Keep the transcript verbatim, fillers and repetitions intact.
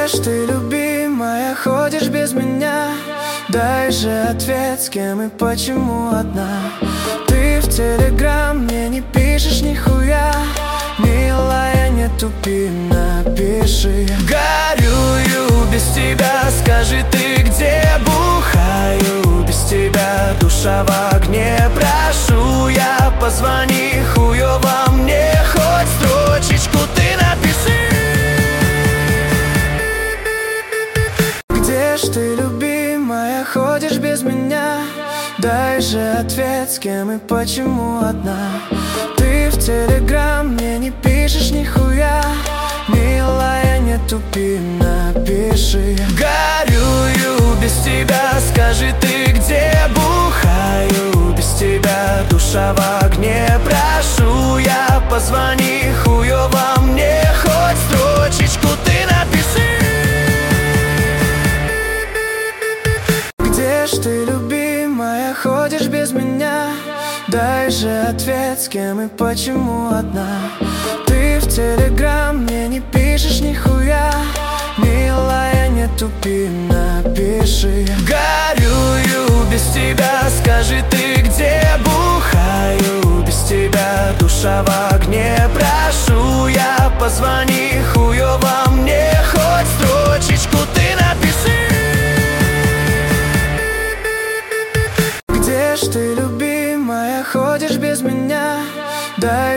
ж ты, любимая, ходишь без меня? Дай же ответ, с кем и почему одна. Ты в телеграм мне не пишешь нихуя. Милая, не тупи, напиши. Горюю без тебя, скажи ты, где бухаю без тебя, душа в огне. Прошу я, позвони, хуёво мне, хоть строчечку ты напиши. Где ж ты, любимая, ходишь без меня? Дай же ответ, с кем и почему одна. Ты в телеграм мне не пишешь нихуя. Милая, не тупи, напиши. Горюю без тебя, скажи ты, где бухаю без тебя, душа в огне. Прошу я, позвони, хуёво мне, хоть строчечку ты напиши. Где ж ты, любимая, ходишь без меня? Дай же ответ, с кем и почему одна. Ты в телеграм мне не пишешь нихуя. Милая, не тупи, напиши. Горюю